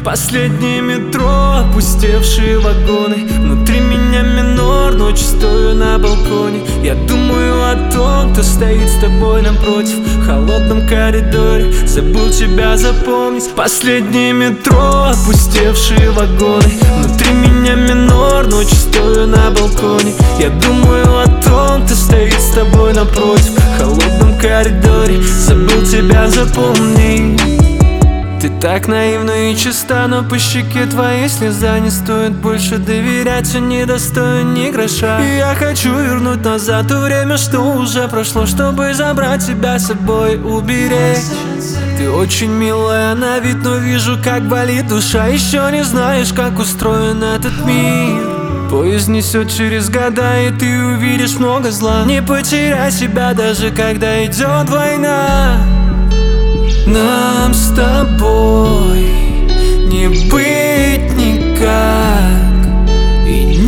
Последнее метро, опустевшие вагоны. Внутри меня минор, ночью стою на балконе. Я думаю о том, кто стоит с тобой напротив, в холодном коридоре. Забыл тебя запомнить. Последнее метро, опустевшие вагоны. Внутри меня минор, ночью стою на балконе. Я думаю о том, кто стоит с тобой напротив, в холодном коридоре. Забыл тебя запомнить. Ты так наивна и чиста, но по щеке твоей слеза. Не стоит больше доверять, он не достоин ни гроша. И я хочу вернуть назад то время, что уже прошло, чтобы забрать тебя с собой, уберечь. Ты очень милая на вид, но вижу, как болит душа. Еще не знаешь, как устроен этот мир. Поезд несет через года, и ты увидишь много зла. Не потеряй себя, даже когда идет война. Нам с тобой не быть никак и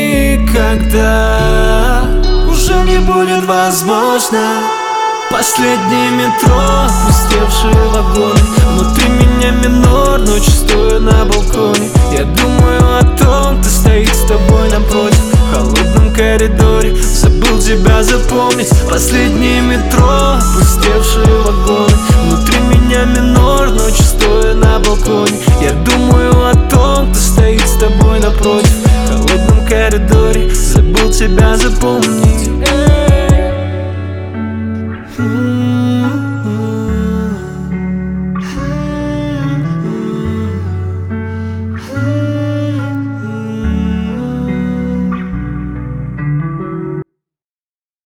никогда уже не будет возможно. Последнее метро, опустевшие вагоны. Внутри меня минор, ночью стою на балконе. Я думаю о том, кто стоит с тобой напротив, в холодном коридоре. Забыл тебя запомнить. Последнее метро, опустевшие вагоны. Внутри меня минор, ночью стою на балконе. Я думаю о том, кто стоит с тобой напротив, в холодном коридоре. Забыл тебя запомнить.